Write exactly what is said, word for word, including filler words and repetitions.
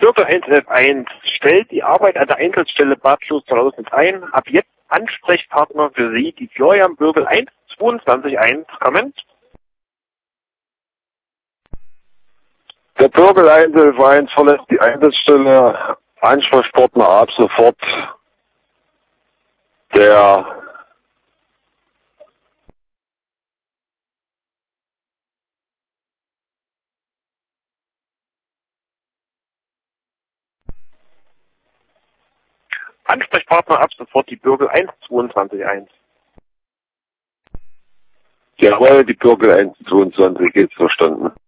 Bürger eins elf eins stellt die Arbeit an der Einsatzstelle Bad Klosterlausitz ein. Ab jetzt Ansprechpartner für Sie, die Florian Bürgel eins zweiundzwanzig eins. Kommen. Der Bürgel eins elf eins verlässt die Einsatzstelle. Ansprechpartner ab sofort der Ansprechpartner ab sofort die Bürgel eins zweiundzwanzig eins. Jawohl, die Bürgel eins zweiundzwanzig, geht's verstanden.